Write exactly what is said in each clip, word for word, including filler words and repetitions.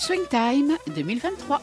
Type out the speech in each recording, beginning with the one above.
Swing Time deux mille vingt-trois.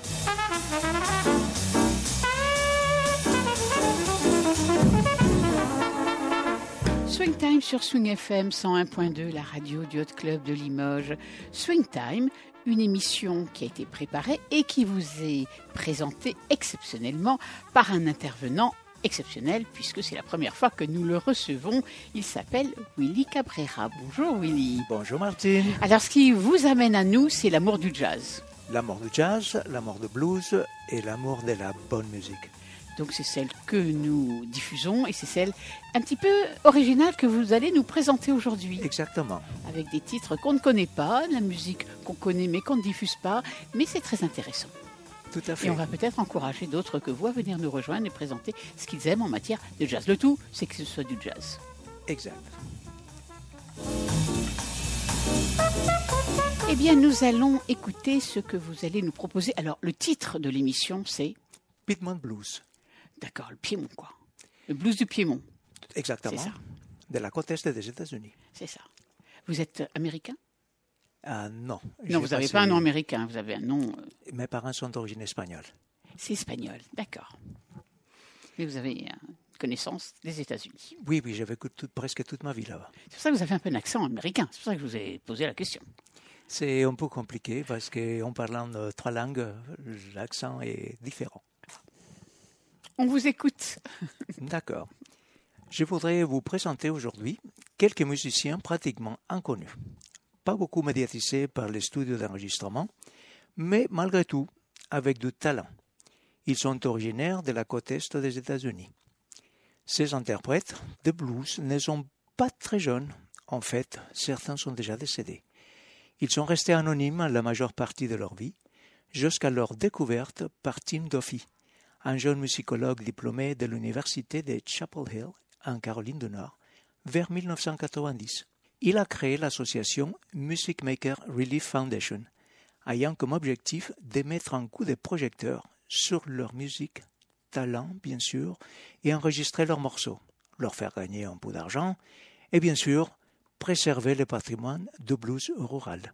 Swing Time sur Swing F M cent un point deux, la radio du Hot Club de Limoges. Swing Time, une émission qui a été préparée et qui vous est présentée exceptionnellement par un intervenant exceptionnel, puisque c'est la première fois que nous le recevons. Il s'appelle Willy Cabrera. Bonjour Willy. Bonjour Martine. Alors ce qui vous amène à nous, c'est l'amour du jazz. L'amour du jazz, l'amour du blues et l'amour de la bonne musique. Donc c'est celle que nous diffusons et c'est celle un petit peu originale que vous allez nous présenter aujourd'hui. Exactement. Avec des titres qu'on ne connaît pas, de la musique qu'on connaît mais qu'on ne diffuse pas, mais c'est très intéressant. Tout à fait. Et on va peut-être encourager d'autres que vous à venir nous rejoindre et présenter ce qu'ils aiment en matière de jazz. Le tout, c'est que ce soit du jazz. Exact. Eh bien, nous allons écouter ce que vous allez nous proposer. Alors, le titre de l'émission, c'est Piedmont Blues. D'accord, le Piémont, quoi. Le blues du Piémont. Exactement. C'est ça. De la côte est des États-Unis. C'est ça. Vous êtes américain ? Ah non. Non, vous n'avez passé... pas un nom américain, vous avez un nom... Euh... Mes parents sont d'origine espagnole. C'est espagnol, d'accord. Mais vous avez une connaissance des États-Unis. Oui, oui, j'ai vécu tout, presque toute ma vie là-bas. C'est pour ça que vous avez un peu un accent américain, c'est pour ça que je vous ai posé la question. C'est un peu compliqué parce qu'en parlant de trois langues, l'accent est différent. On vous écoute. D'accord. Je voudrais vous présenter aujourd'hui quelques musiciens pratiquement inconnus. Pas beaucoup médiatisés par les studios d'enregistrement, mais malgré tout, avec du talent. Ils sont originaires de la côte est des États-Unis. Ces interprètes de blues ne sont pas très jeunes. En fait, certains sont déjà décédés. Ils sont restés anonymes la majeure partie de leur vie, jusqu'à leur découverte par Tim Duffy, un jeune musicologue diplômé de l'université de Chapel Hill, en Caroline du Nord, vers mille neuf cent quatre-vingt-dix. Il a créé l'association Music Maker Relief Foundation, ayant comme objectif de mettre un coup de projecteur sur leur musique, talent bien sûr, et enregistrer leurs morceaux, leur faire gagner un peu d'argent, et bien sûr, préserver le patrimoine du blues rural.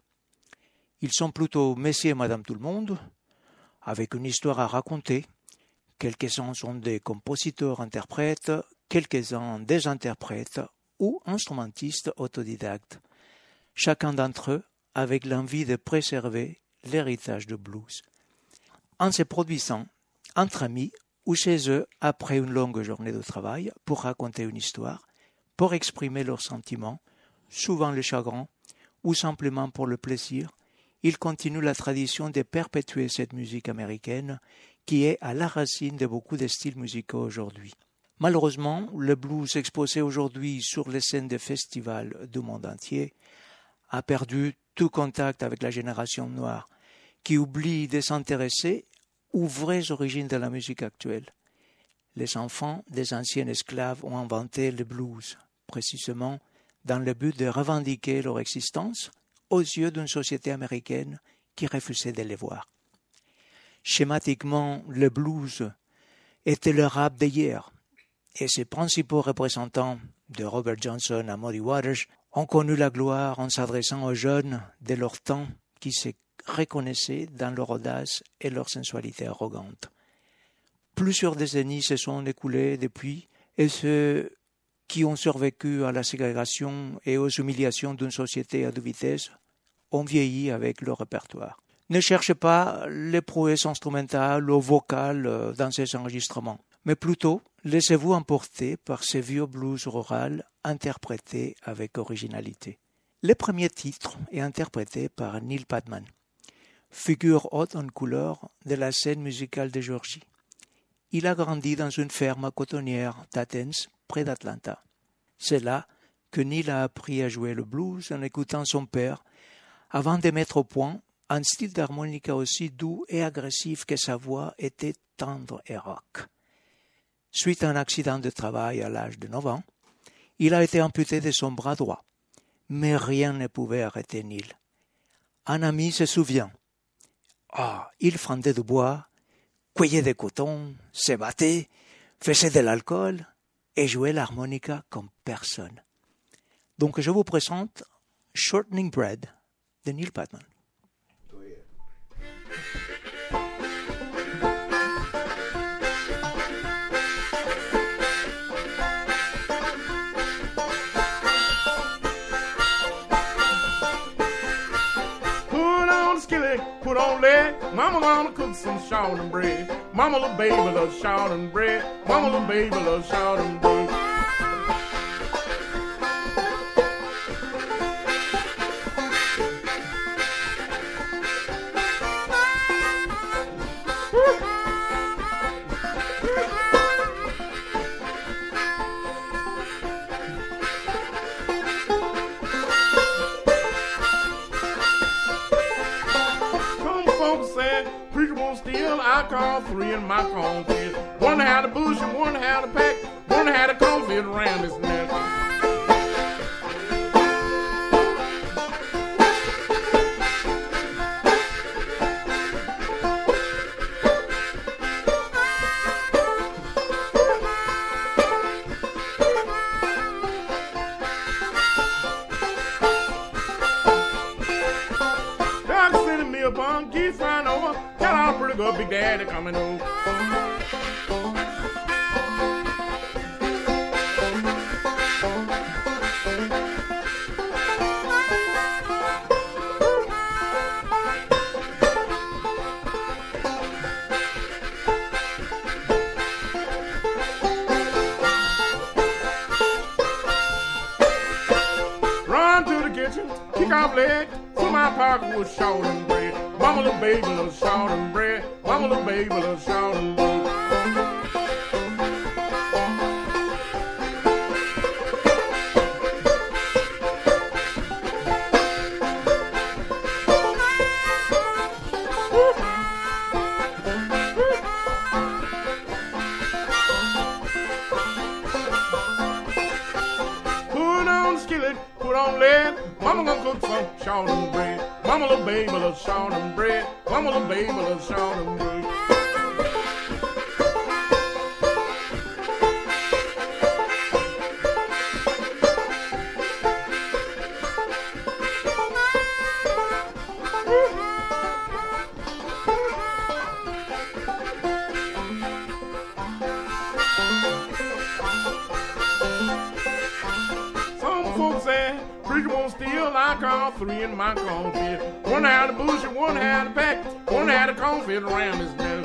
Ils sont plutôt messieurs et madame tout le monde, avec une histoire à raconter. Quelques-uns sont des compositeurs-interprètes, quelques-uns des interprètes ou instrumentistes autodidactes, chacun d'entre eux avec l'envie de préserver l'héritage du blues. En se produisant entre amis ou chez eux après une longue journée de travail pour raconter une histoire, pour exprimer leurs sentiments, souvent le chagrin, ou simplement pour le plaisir, ils continuent la tradition de perpétuer cette musique américaine qui est à la racine de beaucoup de styles musicaux aujourd'hui. Malheureusement, le blues exposé aujourd'hui sur les scènes de festivals du monde entier a perdu tout contact avec la génération noire, qui oublie de s'intéresser aux vraies origines de la musique actuelle. Les enfants des anciens esclaves ont inventé le blues, précisément dans le but de revendiquer leur existence aux yeux d'une société américaine qui refusait de les voir. Schématiquement, le blues était le rap d'hier, et ses principaux représentants, de Robert Johnson à Muddy Waters, ont connu la gloire en s'adressant aux jeunes de leur temps qui se reconnaissaient dans leur audace et leur sensualité arrogante. Plusieurs décennies se sont écoulées depuis, et ceux qui ont survécu à la ségrégation et aux humiliations d'une société à deux vitesses ont vieilli avec leur répertoire. Ne cherchez pas les prouesses instrumentales ou vocales dans ces enregistrements, mais plutôt laissez-vous emporter par ces vieux blues ruraux interprétés avec originalité. Le premier titre est interprété par Neil Padman, figure haute en couleur de la scène musicale de Géorgie. Il a grandi dans une ferme cotonnière d'Athens, près d'Atlanta. C'est là que Neil a appris à jouer le blues en écoutant son père, avant de mettre au point un style d'harmonica aussi doux et agressif que sa voix était tendre et rock. Suite à un accident de travail à l'âge de neuf ans, il a été amputé de son bras droit, mais rien ne pouvait arrêter Neil. Un ami se souvient. Ah, il fendait du bois, cueillait des cotons, se battait, faisait de l'alcool et jouait l'harmonica comme personne. Donc je vous présente Shortening Bread de Neil Padman. skillet, put on lead. Mama gonna cook some shorten bread. Mama little baby love shorten bread. Mama little baby love shorten bread. I call three in my cornfield. One had a bush and one had a pack. One had a cornfield around his neck. Doc sending me a bum, geese flying over. Tell our pretty good big daddy coming over. Run to the kitchen, kick off leg, fill my pocket with shorten bread. Mama little baby little shorten bread. Mama little baby little shorten bread. Put on skillet, put on lead. Mama gonna cook some shorten bread. Mama little baby little shorten bread. Mama little baby little shorten bread. Some folks say preacher won't steal. I call three in my cornfield. One had a bush and one had a pack. One had a cornfield around his neck.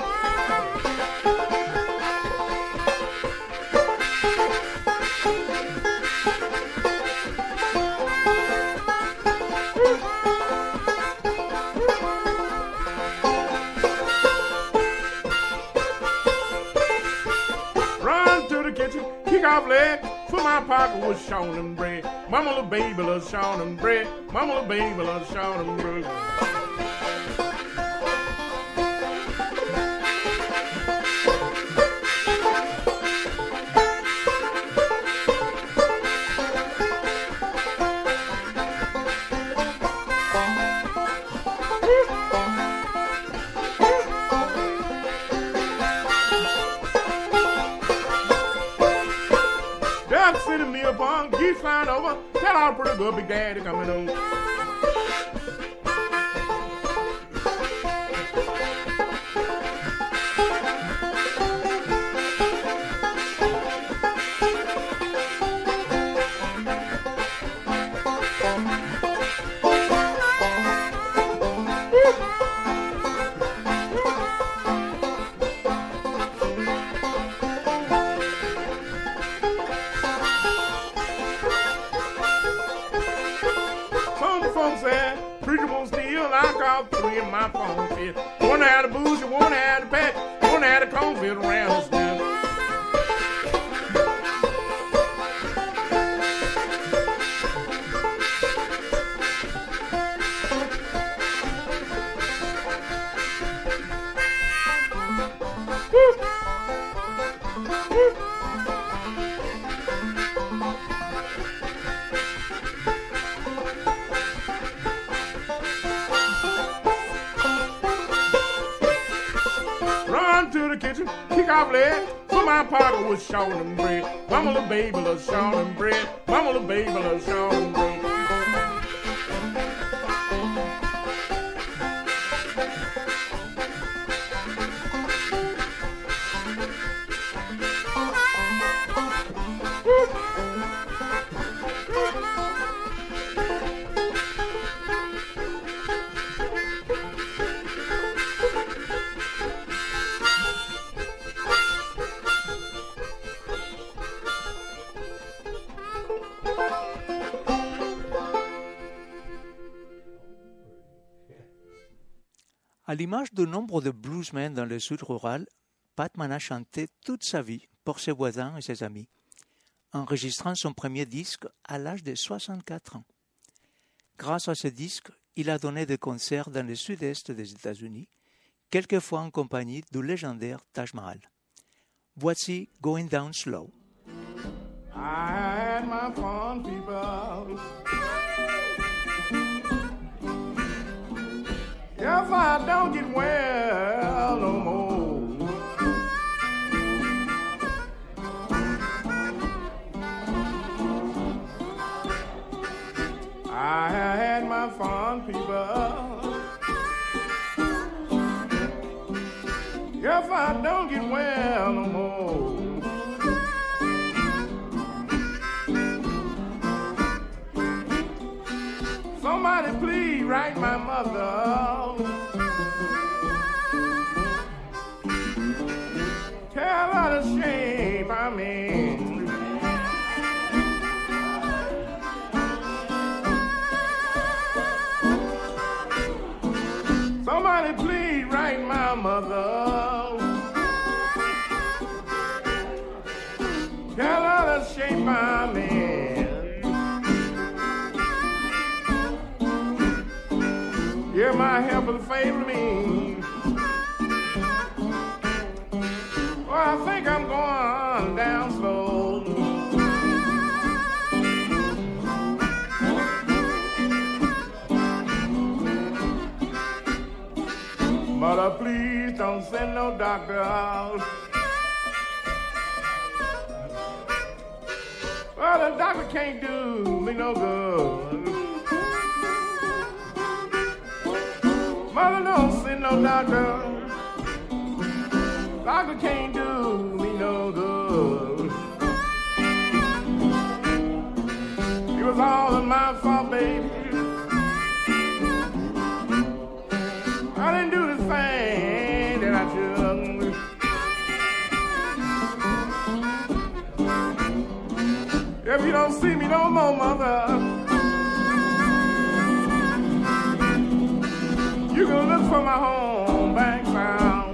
Run to the kitchen, kick off leg. Fill my pocket with shorten bread. Mama little baby loves shorten bread. Mama little baby loves shorten bread. Doc sending me a bun, geese flying over. Tell our pretty good big daddy coming over. Folks said, preacher won't steal. I called three in my cornfield. One had a bush and one had a pack. One had a cornfield around his neck. Run to the kitchen, kick off leg. Fill my pocket with shorten bread. Mama little baby loves shorten bread. Mama little baby loves shorten bread. À l'image de nombre de bluesmen dans le sud rural, Patman a chanté toute sa vie pour ses voisins et ses amis, enregistrant son premier disque à l'âge de soixante-quatre ans. Grâce à ce disque, il a donné des concerts dans le sud-est des États-Unis, quelquefois en compagnie du légendaire Taj Mahal. Voici Going Down Slow. I had my fun, people. If I don't get well no more, I had my fun, people. If I don't get well no more, somebody please write my mother. Tell her the shape I'm in. Somebody please write my mother. Tell her the shape I'm in. Yeah, my helper favor me. Oh, I think I'm going down slow. Mother, please don't send no doctor out. Well, the doctor can't do me no good. Mother, don't send no doctor. Doctor can't do me no good. It was all in my fault, baby. I didn't do the thing that I should. If you don't see me no more, mother, you can look for my home back town.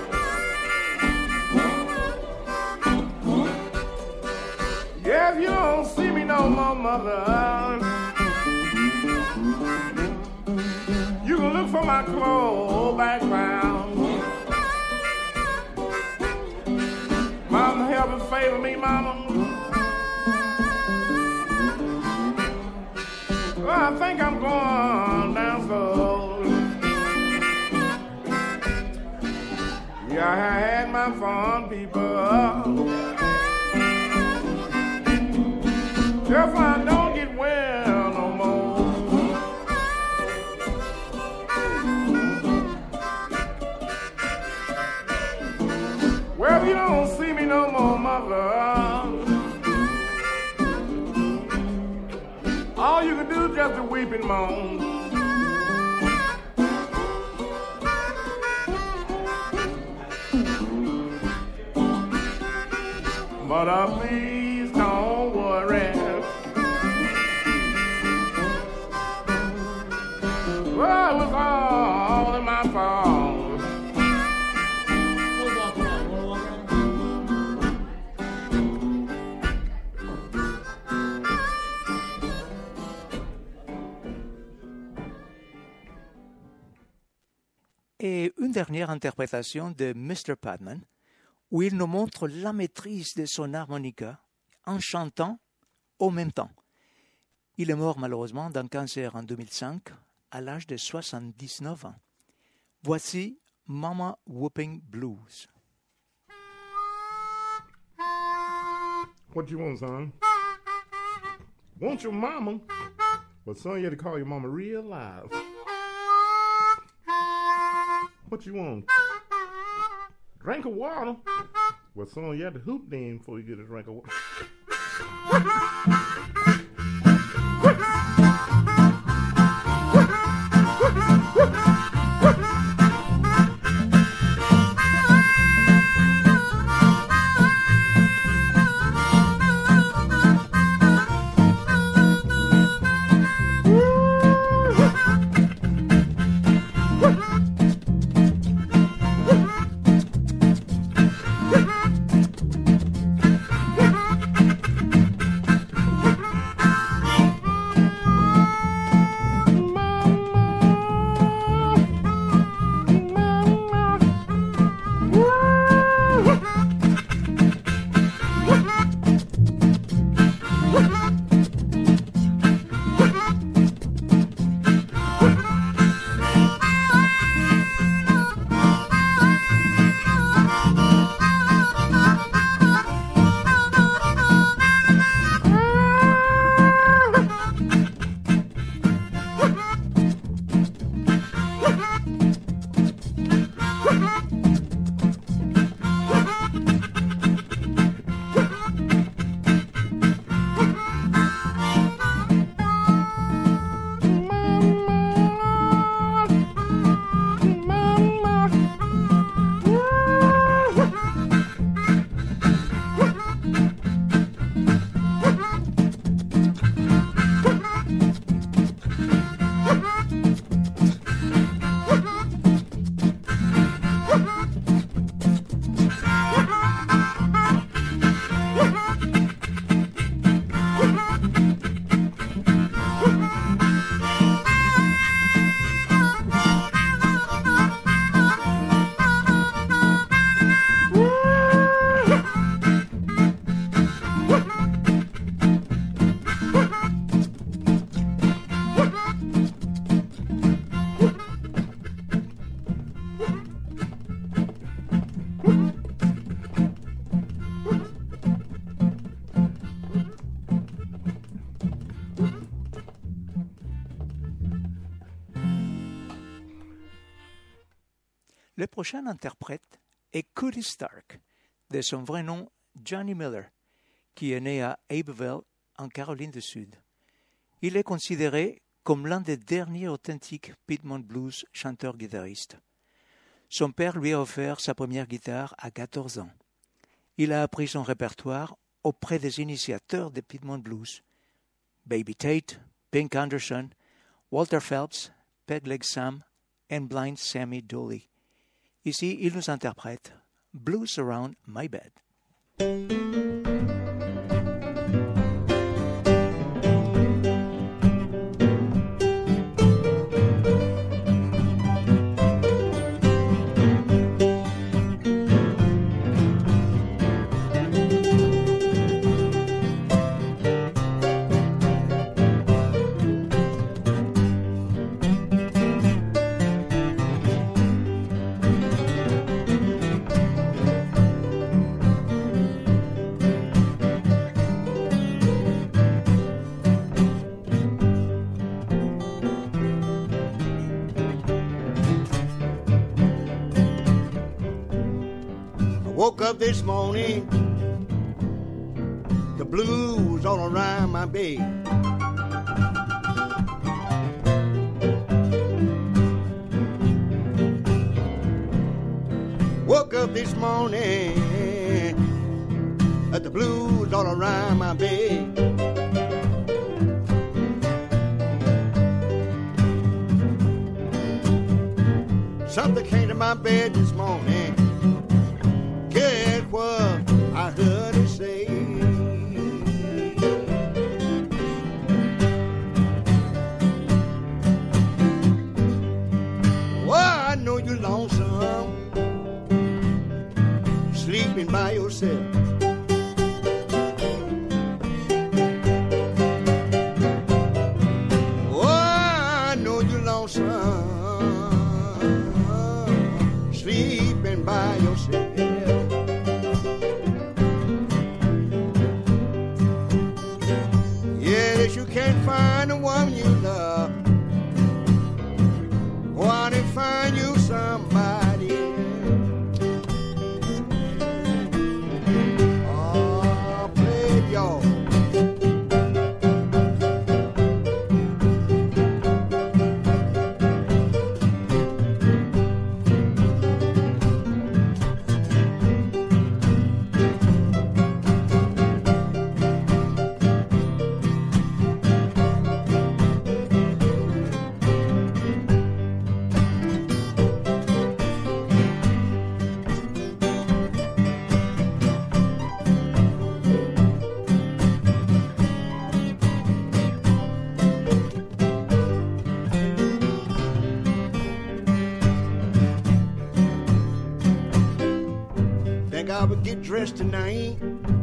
Yeah, if you don't see me no more, mother, you can look for my clothes back round. Mama, help and favor me, mama. Well, I think I'm going down slow. Yeah, I had my fun, people. If I don't get well no more, well, you don't see me no more, mother. All you can do is just to weep and moan. But uh, please don't worry. Well, it was all in my fault. Et une dernière interprétation de mister Patman, où il nous montre la maîtrise de son harmonica en chantant au même temps. Il est mort malheureusement d'un cancer en deux mille cinq à l'âge de soixante-dix-neuf ans. Voici Mama Whooping Blues. What you want, son? Want your mama? But son, you had to call your mama real loud. What you want? Drink of water? Well, son, you had to hoop then before you get a drink of water. Le prochain interprète est Cootie Stark, de son vrai nom Johnny Miller, qui est né à Abbeville, en Caroline du Sud. Il est considéré comme l'un des derniers authentiques Piedmont Blues chanteurs-guitaristes. Son père lui a offert sa première guitare à quatorze ans. Il a appris son répertoire auprès des initiateurs des Piedmont Blues, Baby Tate, Pink Anderson, Walter Phelps, Peg Leg Sam et Blind Sammy Dooley. Ici, il nous interprète Blues Around My Bed. Woke up this morning, the blues all around my bed. Woke up this morning, the blues all around my bed. Something came to my bed this morning. Guess what I heard her say? Well, I know you're lonesome, sleeping by yourself. Oh, I know you're lonesome, sleeping by yourself. You can't find the one you love. Why don't you find you somebody else? Oh, play it, y'all. I would get dressed tonight,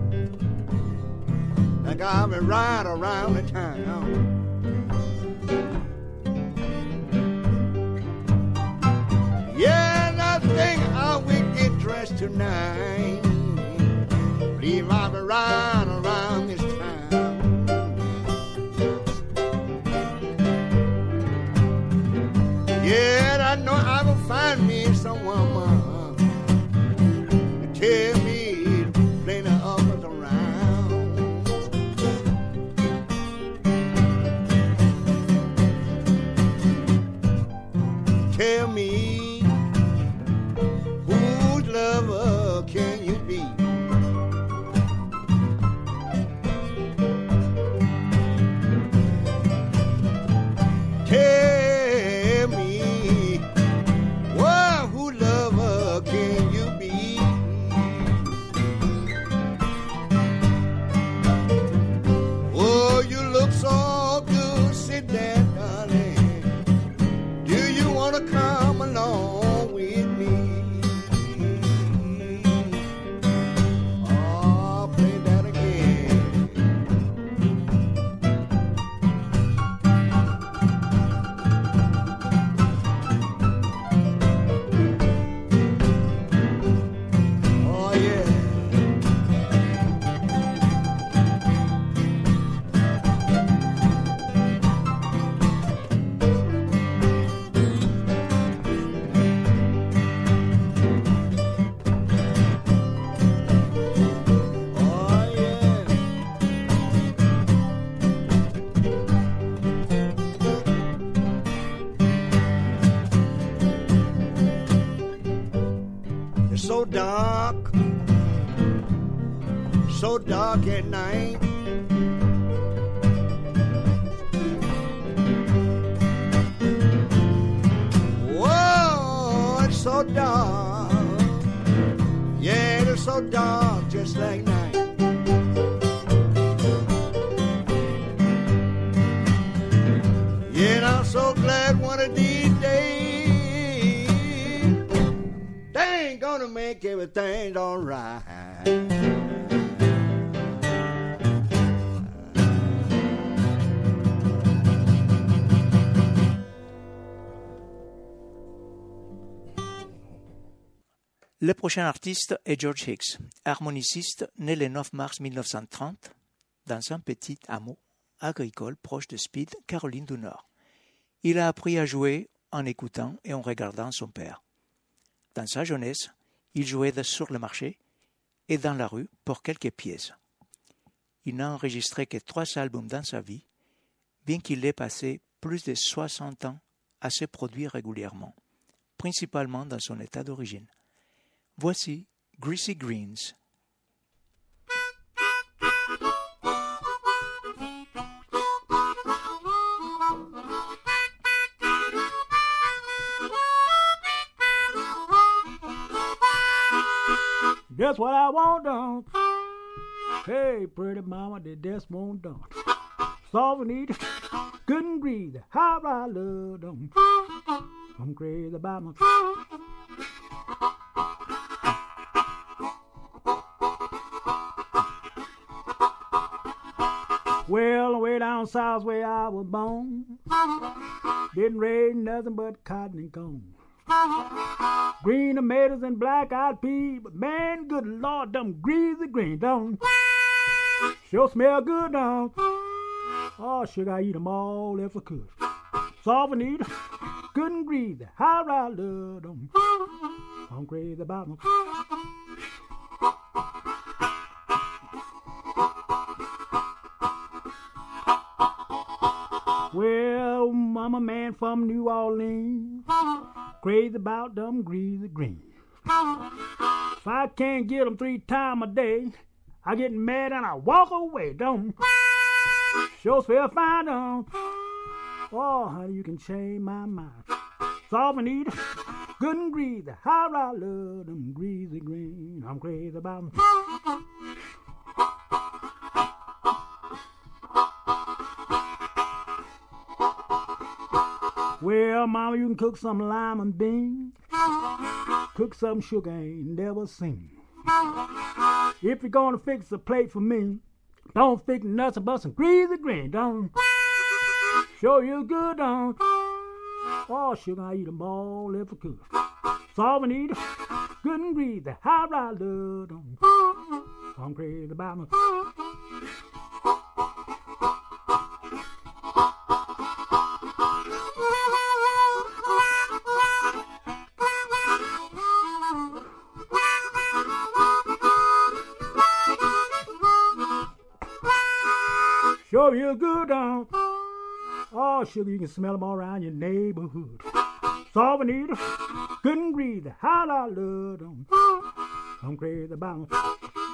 like I would ride around the town. Yeah, I think I would get dressed tonight, believe I would ride around this town. Yeah, I know I will find me some woman. Tell me, plenty of others around. Tell me, whose lover can you be? Tell me, well, whose lover can you be? So good, sit there, darling. Do you want to come along? so dark, so dark at night. Whoa, it's so dark, yeah, it's so dark, just like night. Yeah, and I'm so glad one of these days they ain't gonna make everything all right. Le prochain artiste est George Hicks, harmoniciste né le neuf mars mille neuf cent trente dans un petit hameau agricole proche de Speed, Caroline du Nord. Il a appris à jouer en écoutant et en regardant son père. Dans sa jeunesse, il jouait sur le marché et dans la rue pour quelques pièces. Il n'a enregistré que trois albums dans sa vie, bien qu'il ait passé plus de soixante ans à se produire régulièrement, principalement dans son état d'origine. Voici Greasy Greens. That's what I want done. Hey, pretty mama, that just won't done. Soft and eat, good and greasy, how I love them. I'm crazy about my. Well, way down south where I was born, didn't raise nothing but cotton and corn. Green tomatoes and black-eyed peas, but man, good Lord, them greasy green, don't sure smell good, don't. Oh, should I eat them all if I could? Soft and eat, good and greasy, how I love them. I'm crazy about them. Well, I'm a man from New Orleans, crazy about them greasy greens. If I can't get them three times a day, I get mad and I walk away, don't. Sure feel fine, don't. Oh, honey, you can change my mind. Soft and eat, good and greasy, how I love them greasy greens. I'm crazy about them. Well, mama, you can cook some lime and beans, cook some sugar I ain't never seen. If you're gonna fix a plate for me, don't fix nothing but some greasy green, don't. Show you good, don't. Oh, sugar, I eat them all if I could. Soft and eat, good and greasy, how I love them. I'm crazy about them. Sure you good, don't. Oh, sugar, you can smell them all around your neighborhood. Soft and eat, good and greasy, how I love them. I'm crazy about them.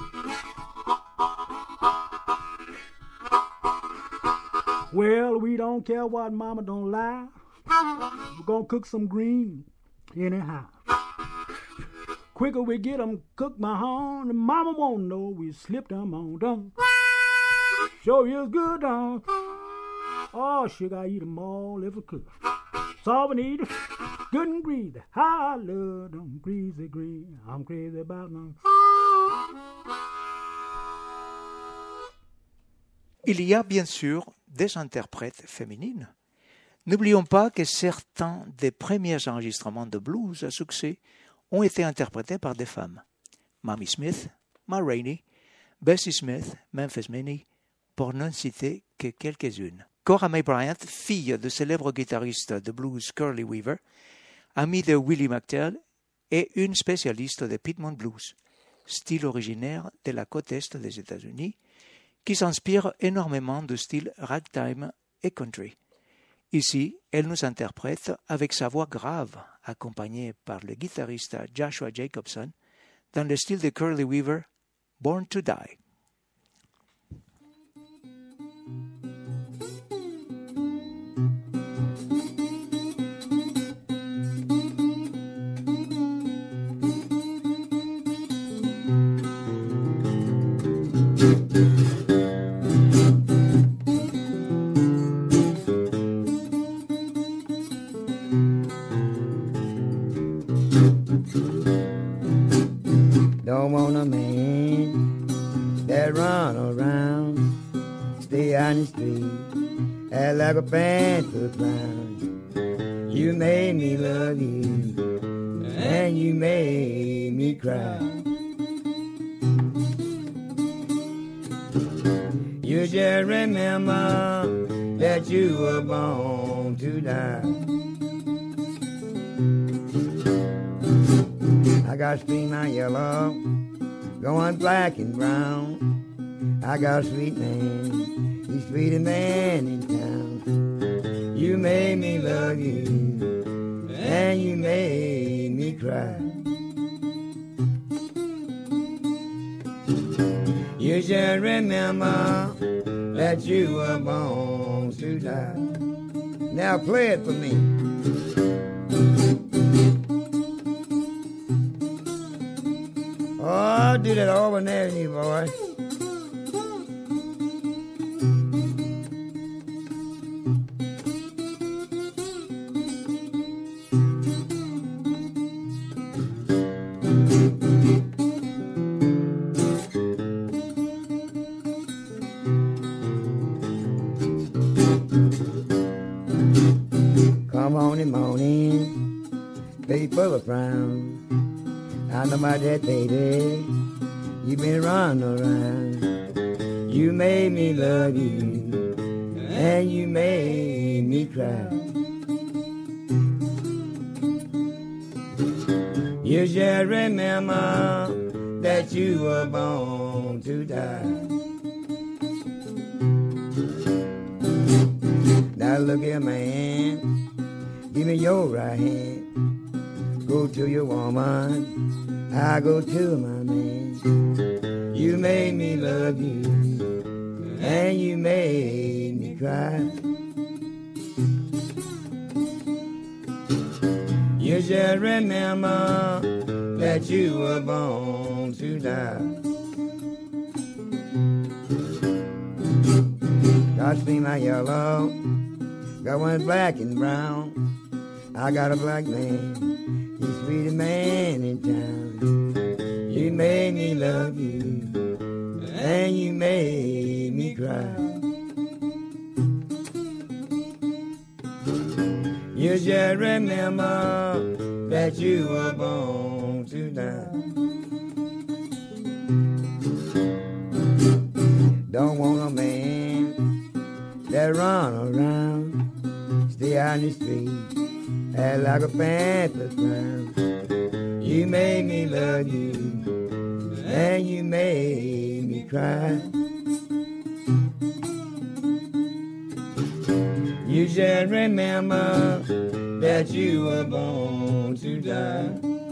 Well, we don't care what mama don't lie. We're gonna cook some green anyhow. Quicker we get them cooked, my home, the mama won't know we slipped them on them. Show you good, don't. Oh, sugar, I eat them all if I could. Soft and eat, good and greasy, how I love them greasy green. I'm crazy about them. Il y a bien sûr des interprètes féminines. N'oublions pas que certains des premiers enregistrements de blues à succès ont été interprétés par des femmes. Mamie Smith, Ma Rainey, Bessie Smith, Memphis Minnie, pour n'en citer que quelques-unes. Cora Mae Bryant, fille du célèbre guitariste de blues Curly Weaver, amie de Willie McTell, est une spécialiste de Piedmont Blues, style originaire de la côte est des États-Unis, qui s'inspire énormément du style ragtime et country. Ici, elle nous interprète avec sa voix grave, accompagnée par le guitariste Joshua Jacobson, dans le style de Curly Weaver, Born to Die. Don't want a man that run around, stay on the street, act like a panther clown. You made me love you, and you made me cry. You just remember that you were born to die. I got scream out yellow, going black and brown. I got a sweet man, he's sweetest man in town. You made me love you, and you made me cry. You just remember that you were born to die. Now play it for me. Oh, do that over there, you boy. Come on in morning, baby full of frowns. I know about that, baby. You been running around. You made me love you, and you made me cry. You just remember that you were born to die. Now look here, man. Give me your right hand. Go to your woman, I go to my man. You made me love you, and you made me cry. You just remember that you were born to die. Got me my yellow, got one black and brown. I got a black man, he's the sweetest man in town. You made me love you, and you made me cry. You just remember that you were born to die. Don't want a man that run around, stay on the street, act like a panther clown. You made me love you, and you made me cry. You just remember that you were born to die.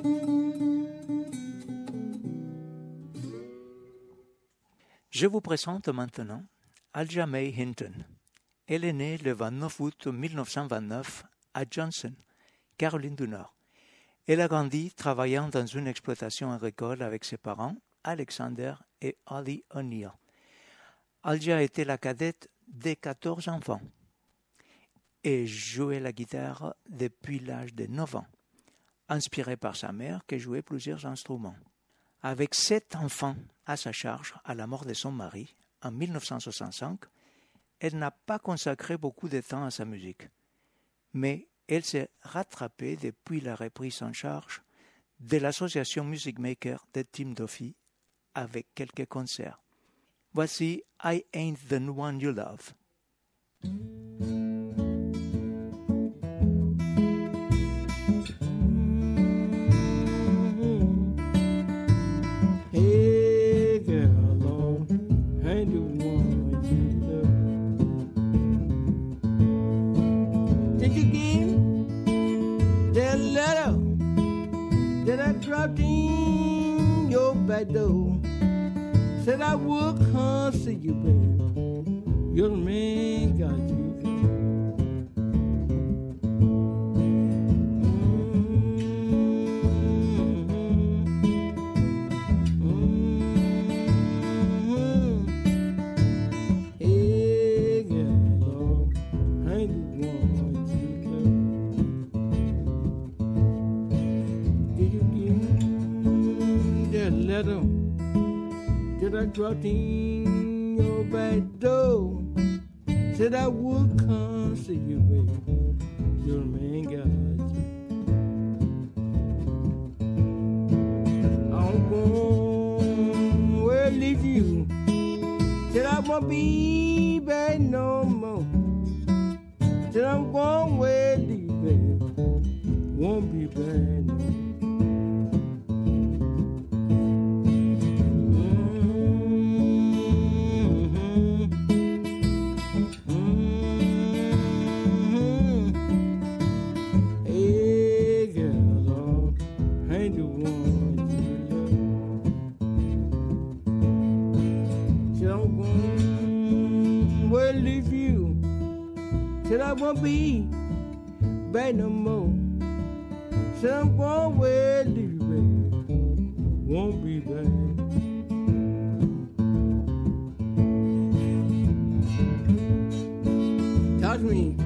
Je vous présente maintenant Alja May Hinton. Elle est née le vingt-neuf août mille neuf cent vingt-neuf à Johnson, Caroline du Nord. Elle a grandi travaillant dans une exploitation agricole avec ses parents, Alexander et Holly O'Neill. Alja était la cadette des quatorze enfants et jouait la guitare depuis l'âge de neuf ans, inspirée par sa mère qui jouait plusieurs instruments. Avec sept enfants à sa charge à la mort de son mari, en mille neuf cent soixante-cinq, elle n'a pas consacré beaucoup de temps à sa musique, mais elle s'est rattrapée depuis la reprise en charge de l'association Music Maker de Tim Duffy avec quelques concerts. Voici I Ain't the One You Love. Hey girl, oh, ain't the one you love. Did you get that letter that I dropped in back door. Said I would come see you, baby. You're the man got you. Dropped in your back door. Said I would come see you, baby. Your man got you. I'm going where leave you. Said I won't be back no more. Said I'm going where leave, baby. Won't be back no more. I won't be back no more. Said I'm going where leave you, baby. Won't be back. Talk to me.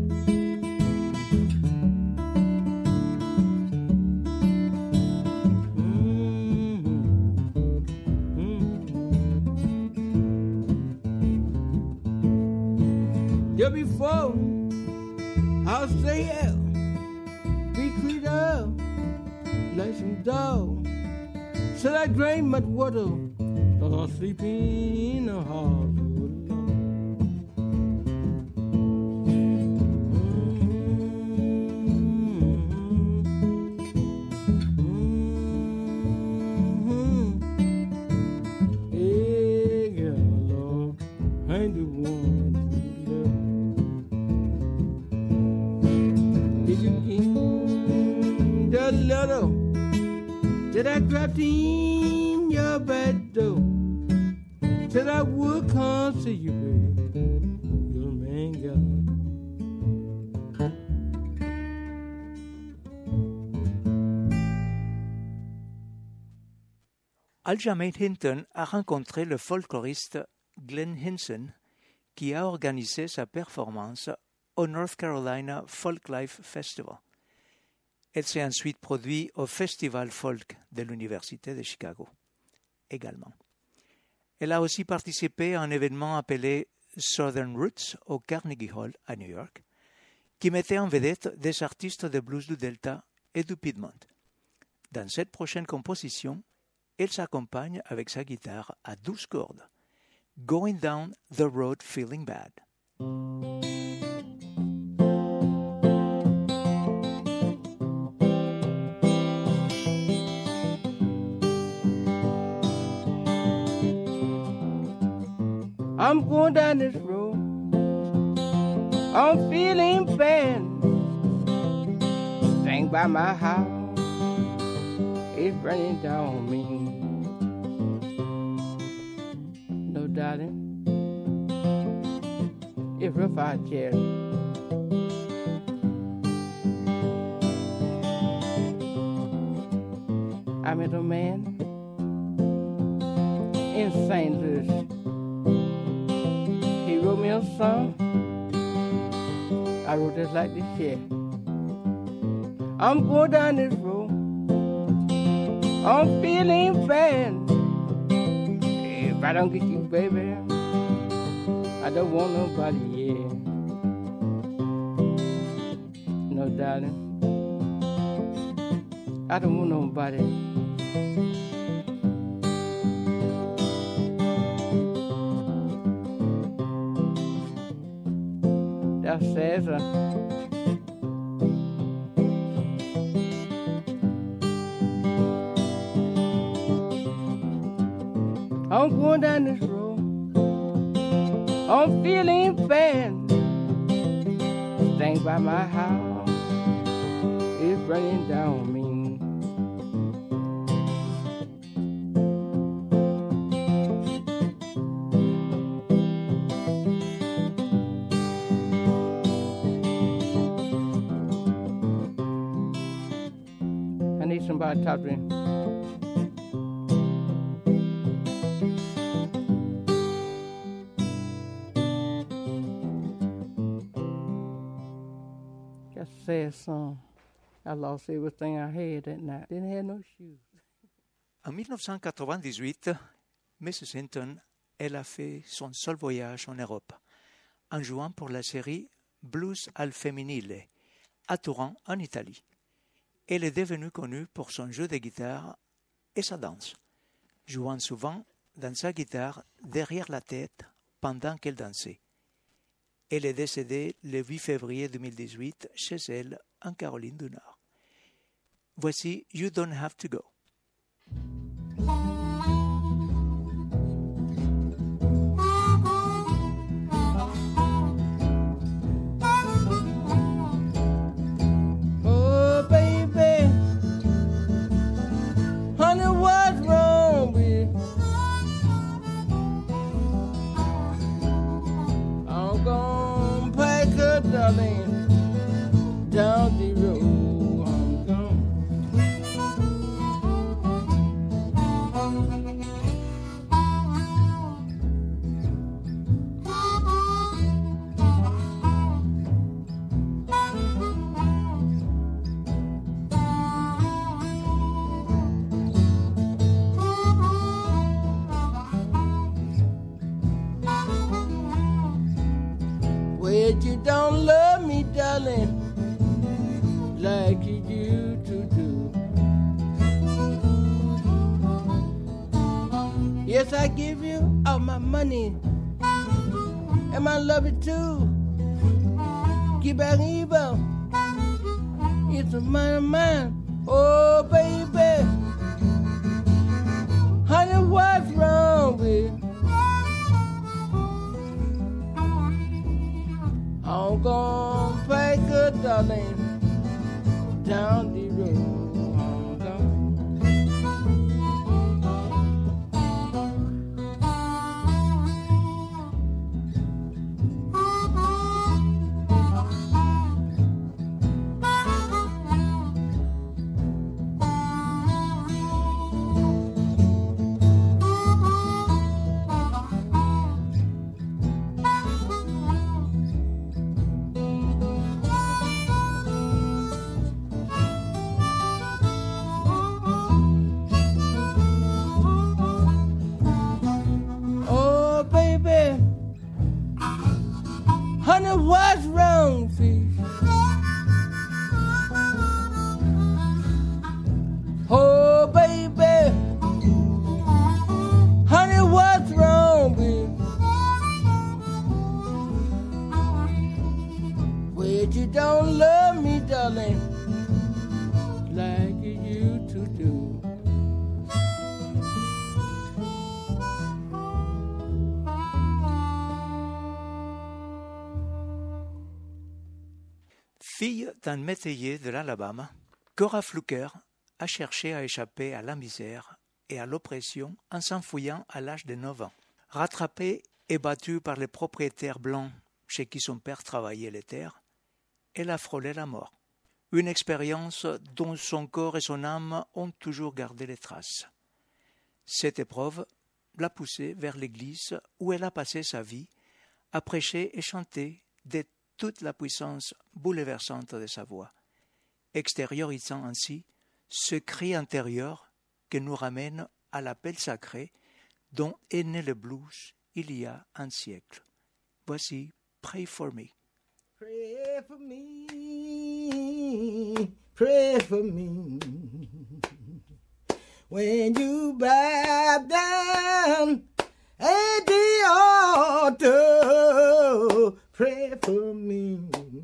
Just before I'll stay out, be cleaned up like some dog. Said I drank much water, cause I'm sleeping in the hall. Said I dropped in your back door. Said I would come see you, baby. Your man got. Aljamain Hinton a rencontré le folkloriste Glenn Hinson, qui a organisé sa performance au North Carolina Folklife Festival. Elle s'est ensuite produite au Festival Folk de l'Université de Chicago, également. Elle a aussi participé à un événement appelé Southern Roots au Carnegie Hall à New York, qui mettait en vedette des artistes de blues du Delta et du Piedmont. Dans cette prochaine composition, elle s'accompagne avec sa guitare à douze cordes, Going Down the Road Feeling Bad. I'm going down this road, I'm feeling bad. Thing by my house, it's burning down on me. No darling, it's rough out here. I met a man in Saint Louis. He wrote me a song. I wrote this like this here. I'm going down this road, I'm feeling bad. If I don't get you, baby, I don't want nobody, yeah. No, darling, I don't want nobody. That says, uh, I'm going down this road, I'm feeling bad. Thing by my house is burning down on me. by the top three. That's a sad song. I lost everything I had that night. Didn't have no shoes. En dix-neuf cent quatre-vingt-dix-huit, missus Hinton, elle a fait son seul voyage en Europe, en jouant pour la série Blues al Femminile, à Turin, en Italie. Elle est devenue connue pour son jeu de guitare et sa danse, jouant souvent dans sa guitare derrière la tête pendant qu'elle dansait. Elle est décédée le huit février deux mille dix-huit chez elle, en Caroline du Nord. Voici You Don't Have to Go. Oh, baby, honey, what's wrong with you? I'm gonna pack her, darling, down the road. I'm gone. Well, you don't love me, darling, like you used to do. Yes, I give you all my money and my love it too. Keep back evil, it's a mine of mine. Oh, baby, honey, what's wrong with you? I'm gonna pack a darling down the road. I'm gone. Oh, baby, honey, what's wrong with you? Oh, baby, honey, what's wrong with you? Well, you don't love me, darling, like you used to do. Fille d'un métayer de l'Alabama, Cora Fluker a cherché à échapper à la misère et à l'oppression en s'enfouillant à l'âge de neuf ans. Rattrapée et battue par les propriétaires blancs chez qui son père travaillait les terres, elle a frôlé la mort. Une expérience dont son corps et son âme ont toujours gardé les traces. Cette épreuve l'a poussée vers l'église où elle a passé sa vie à prêcher et chanter de toute la puissance bouleversante de sa voix, extériorisant ainsi ce cri intérieur qui nous ramène à l'appel sacré dont est né le blues il y a un siècle. Voici Pray for Me. Pray for me, pray for me. When you bow down at the altar, pray for me,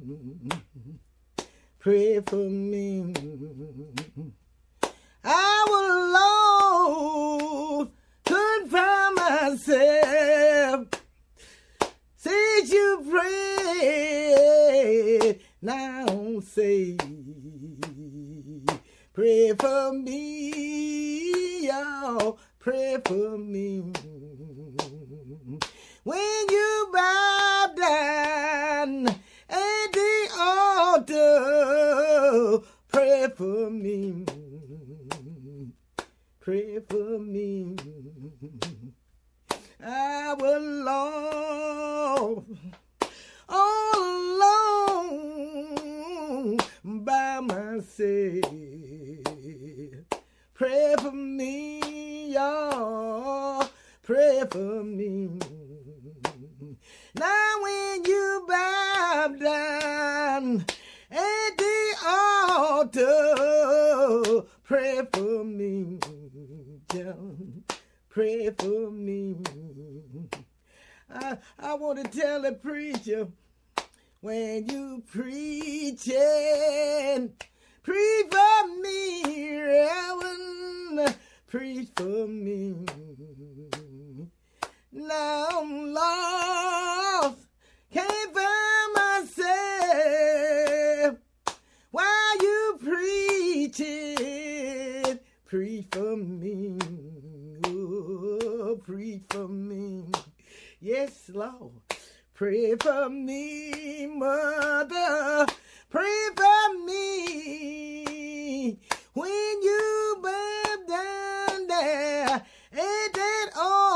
pray for me. Our Lord couldn't find myself. Since you pray, now say, pray for me, y'all, pray for me. When you bow down at the altar, pray for me. pray for me. I was lost all alone by myself. Pray for me, y'all. Pray for me. Now when you bow down at the altar, pray for me, John. Pray for me. I, I want to tell the preacher, when you preaching, preach for me, Reverend, preach for me. Now I'm lost, can't find myself. While you preaching, preach for me. Oh, preach for me. Yes, Lord. Pray for me, Mother. Pray for me. When you bow down there at that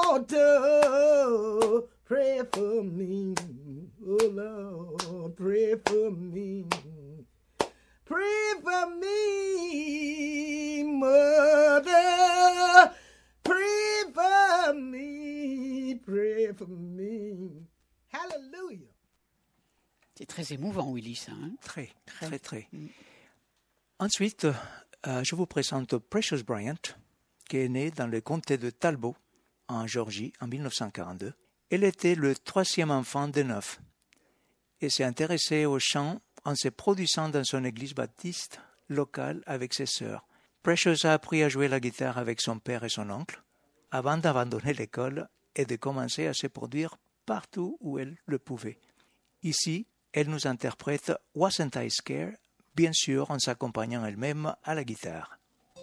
altar, pray for me. Oh, Lord, pray for me. Pray for me, Mother. Pray for me. Pray for me. Hallelujah. C'est très émouvant, Willie, ça. Hein? Très, très, très. Mm. Ensuite, euh, je vous présente Precious Bryant, qui est née dans le comté de Talbot, en Géorgie, en mille neuf cent quarante-deux. Elle était le troisième enfant de neuf et s'est intéressée au chant en se produisant dans son église baptiste locale avec ses sœurs. Precious a appris à jouer la guitare avec son père et son oncle avant d'abandonner l'école et de commencer à se produire partout où elle le pouvait. Ici, elle nous interprète Wasn't I Scared, bien sûr en s'accompagnant elle-même à la guitare.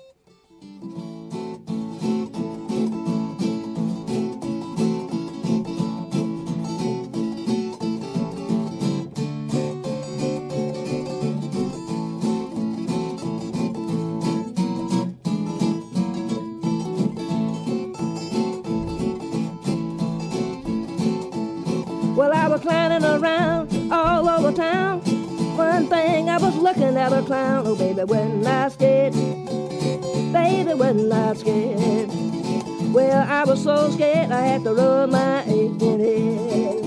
Well, I was clowning around all over town. One thing, I was looking at a clown. Oh, baby, wasn't I scared? Baby, wasn't I scared? Well, I was so scared I had to rub my aching head.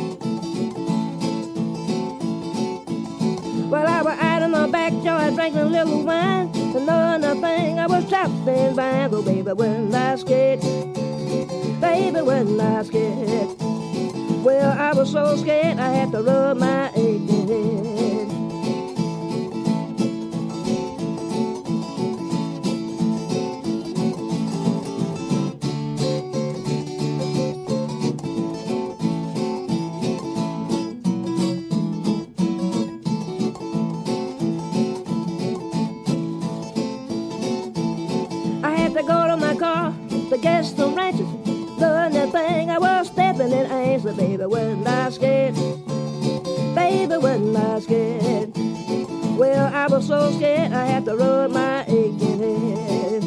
Well, I was out in the backyard drinking a little wine. And knowing nothing, I was trapped in vines. Oh, baby, wasn't I scared? Baby, wasn't I scared? Well, I was so scared I had to rub my aching head. I had to go to my car to get some ranches. Doing that thing, I was stepping in angst. Baby, wasn't I scared? Baby, wasn't I scared? Well, I was so scared I had to rub my aching head.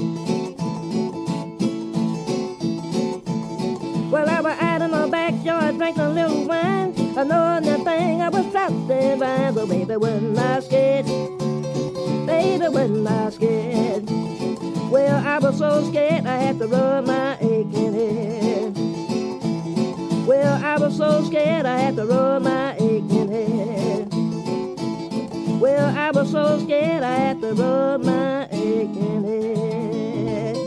Well, I was out in the backyard drinking a little wine. I know that thing, I was trapped in vines. But baby, wasn't I scared? Baby, wasn't I scared? Well, I was so scared I had to rub my aching head. Well, I was so scared I had to rub my aching head. Well, I was so scared I had to rub my aching head.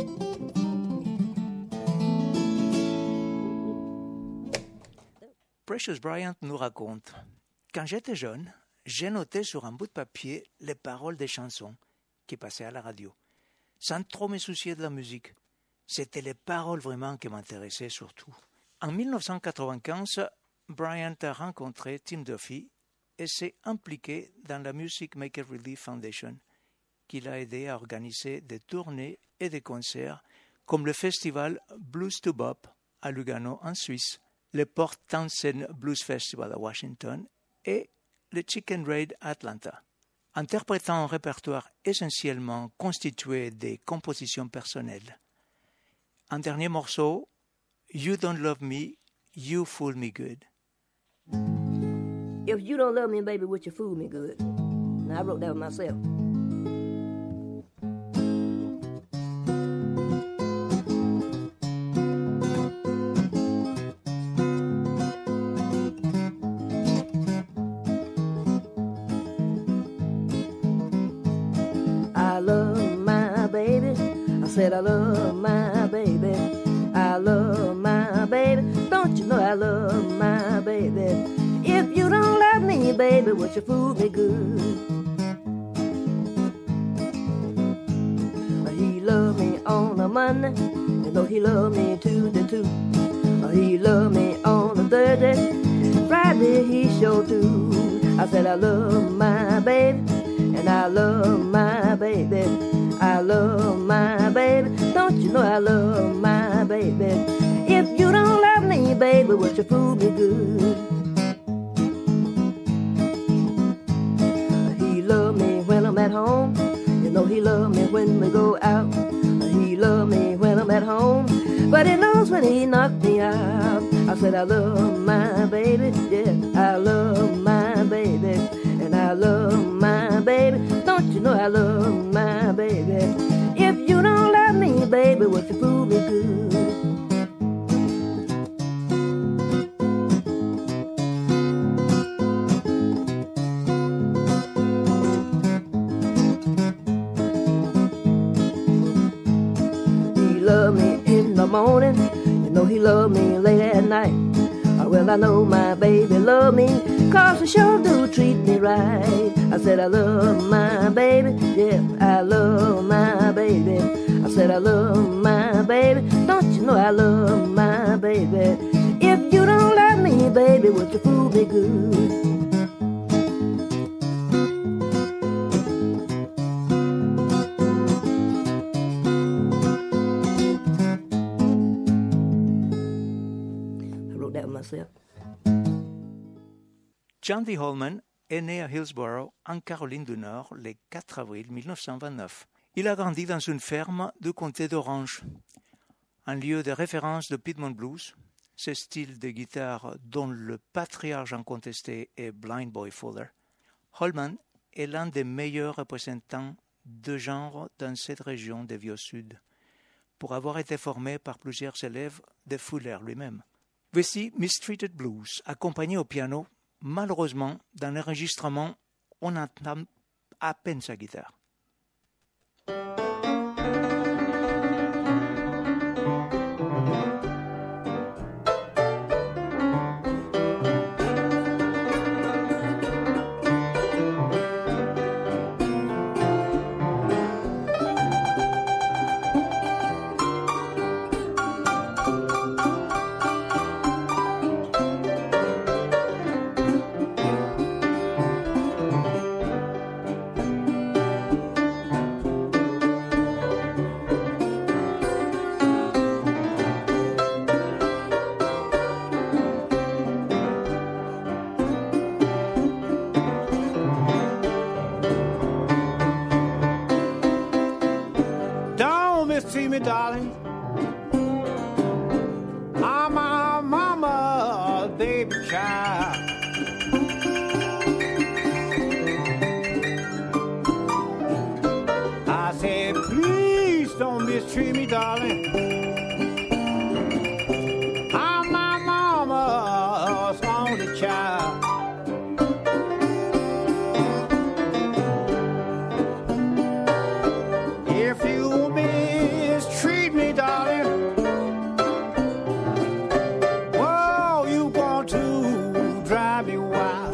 Precious Bryant nous raconte: quand j'étais jeune, j'ai noté sur un bout de papier les paroles des chansons qui passaient à la radio, sans trop me soucier de la musique. C'était les paroles vraiment qui m'intéressaient surtout. En mille neuf cent quatre-vingt-quinze, Bryant a rencontré Tim Duffy et s'est impliqué dans la Music Maker Relief Foundation, qui l'a aidé à organiser des tournées et des concerts comme le festival Blues to Bop à Lugano en Suisse, le Port Townsend Blues Festival à Washington et le Chicken Raid à Atlanta. Interprétant un répertoire essentiellement constitué des compositions personnelles, un dernier morceau, You Don't Love Me, You Fool Me Good. If you don't love me, baby, would you fool me good? Now, I wrote that myself. I love my baby. I said I love my baby. I love my baby. Don't you know I love my baby? If you don't love me, baby, would you fool me good? He loved me on a Monday, you know he loved me Tuesday too. He loved me on a Thursday, Friday he sure too. I said I love my baby, and I love my baby. I love my baby. Don't you know I love my baby? If you don't love me, baby, would you fool me good? He loved me when I'm at home. You know he loved me when we go out. He loved me when I'm at home, but he knows when he knocked me out. I said I love my baby, yeah, I love my baby, and I love my baby. Don't you know I love my baby? If you don't love me, baby, would you fool me good? Morning, you know he loved me late at night. Oh, well, I know my baby love me, cause he sure do treat me right. I said I love my baby, yeah, I love my baby. I said I love my baby, don't you know I love my baby? If you don't love me, baby, would you fool me good? John D. Holman est né à Hillsborough, en Caroline du Nord, le quatre avril mille neuf cent vingt-neuf. Il a grandi dans une ferme du comté d'Orange, un lieu de référence de Piedmont Blues, ce style de guitare dont le patriarche incontesté est Blind Boy Fuller. Holman est l'un des meilleurs représentants de genre dans cette région du Vieux-Sud, pour avoir été formé par plusieurs élèves de Fuller lui-même. Voici Mistreated Blues, accompagné au piano. Malheureusement, dans l'enregistrement, on entend à peine sa guitare. See me, darling, I'm my mama's baby child. I said, please don't mistreat me, darling. I'm my mama's only child. If you mistreat me, darling, whoa, you going to drive me wild.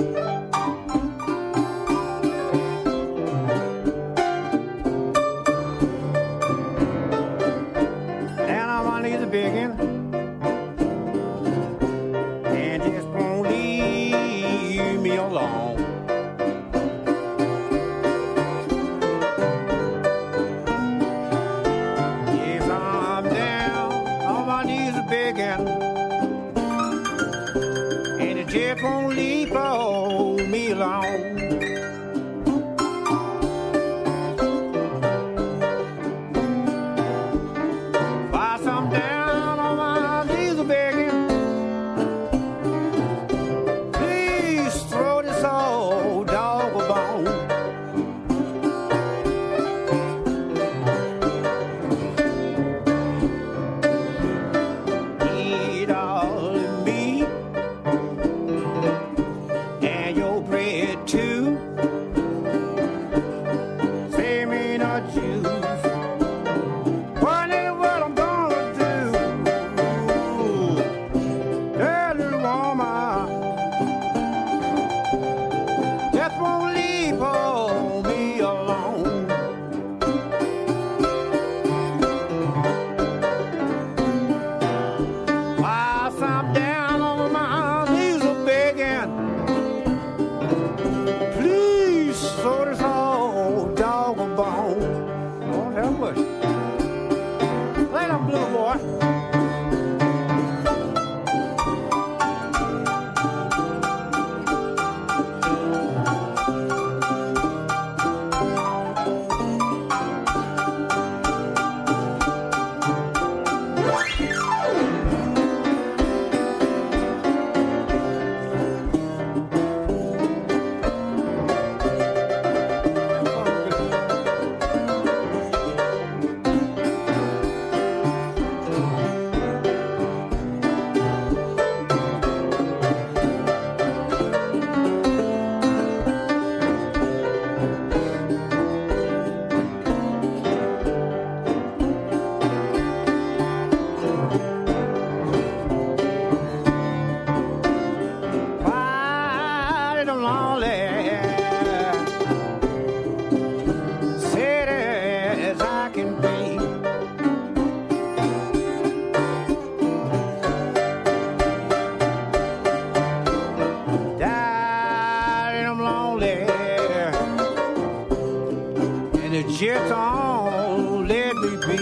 Just don't let me be.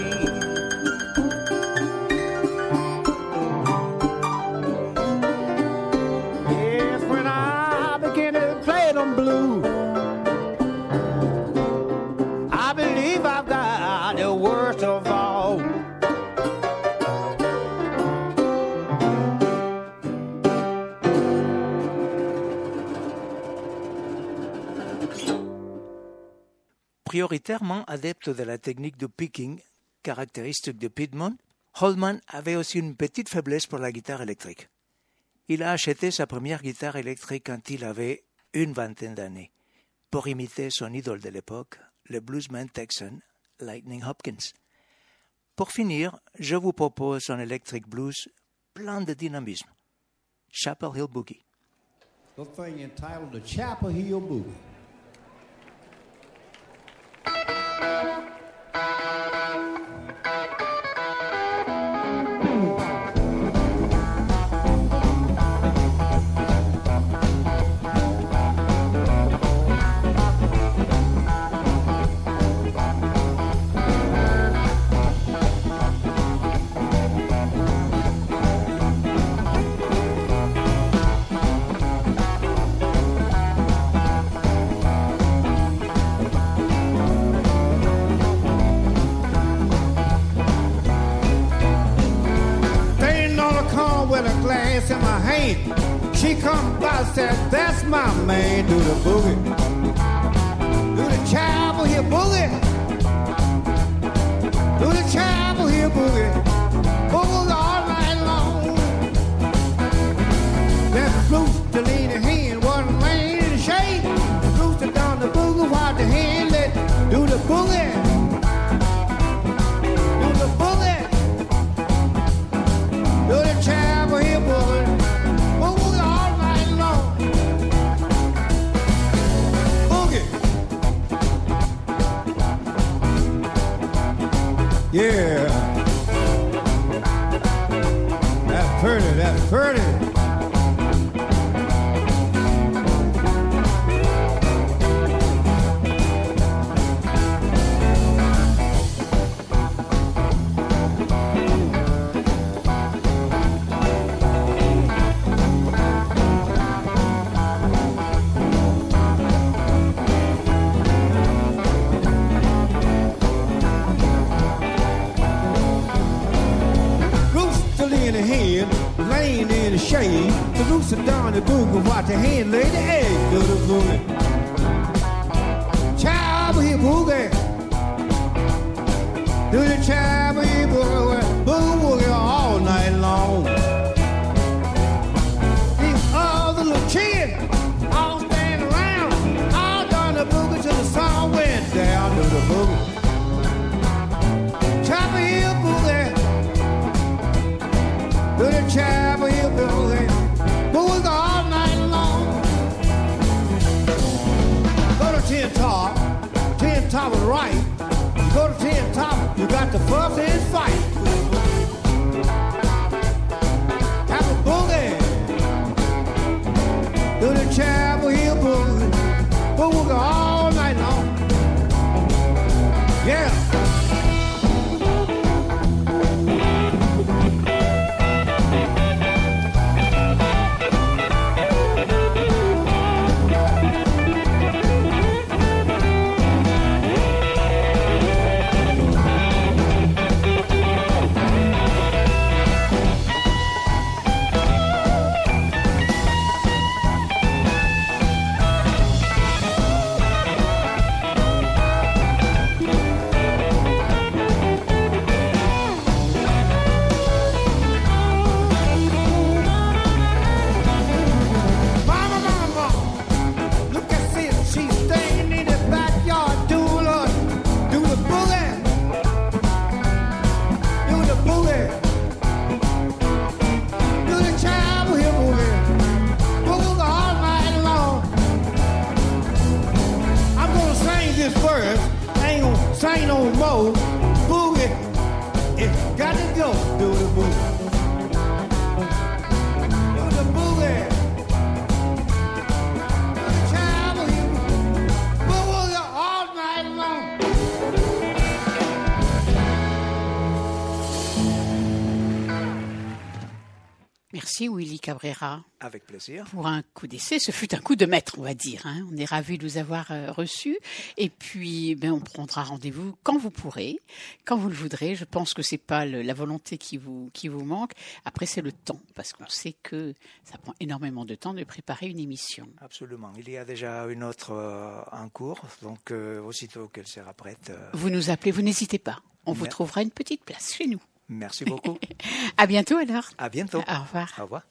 Yes, when I begin to play them blues, I believe I've got the worst of all. Prioritairement adepte de la technique de picking, caractéristique de Piedmont, Holman avait aussi une petite faiblesse pour la guitare électrique. Il a acheté sa première guitare électrique quand il avait une vingtaine d'années, pour imiter son idole de l'époque, le bluesman texan Lightning Hopkins. Pour finir, je vous propose un electric blues plein de dynamisme, Chapel Hill Boogie. The thing entitled the Chapel Hill Boogie. In my hand, she come by, said, "That's my man, do the boogie, do the Chapel Hill boogie, do the Chapel Hill boogie, boogie all night long." That blues to lean the hand, one man in the shade, blues to down the boogie, while the hand let do the boogie, do the boogie, do the Chapel Hill boogie. Yeah, that's pretty, that's pretty. In the hand, laying in the shade, the loose down the boogie, watch the hand lay the egg to the boogie. Chapel Hill boogie, do the Chapel Hill boogie, boogie woogie all night long. These other little kids all standing around, all down the boogie till the sun went down to the boogie. fuss and fight. Have a boogie. Do the Chapel Hill boogie. Boogie all night long. Yeah. Ain't no more boogie. It got to go. Do the boogie. Do the boogie. Do the Chapel Hill boogie all night long. Merci Willy Cabrera. Avec plaisir. Pour un coup d'essai, ce fut un coup de maître, on va dire. Hein. On est ravis de vous avoir euh, reçus. Et puis, ben, on prendra rendez-vous quand vous pourrez, quand vous le voudrez. Je pense que c'est pas le, la volonté qui vous, qui vous manque. Après, c'est le temps, parce qu'on sait que ça prend énormément de temps de préparer une émission. Absolument. Il y a déjà une autre euh, en cours, donc euh, aussitôt qu'elle sera prête. Euh... Vous nous appelez, vous n'hésitez pas. On Merci. vous trouvera une petite place chez nous. Merci beaucoup. À bientôt alors. À bientôt. Au revoir. Au revoir.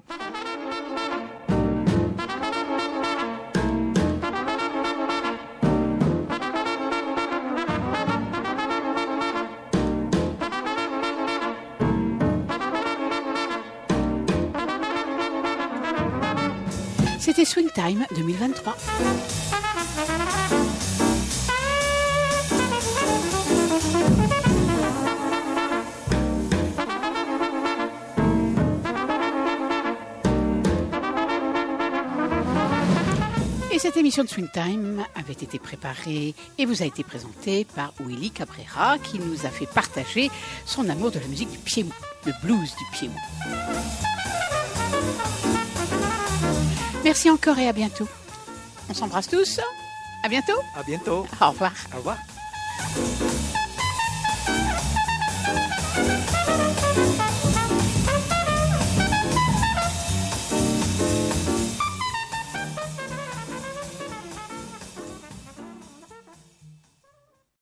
C'était Swing Time deux mille vingt-trois. Et cette émission de Swing Time avait été préparée et vous a été présentée par Willy Cabrera, qui nous a fait partager son amour de la musique du Piémont, le blues du Piémont. Merci encore et à bientôt. On s'embrasse tous. À bientôt. À bientôt. Au revoir. Au revoir.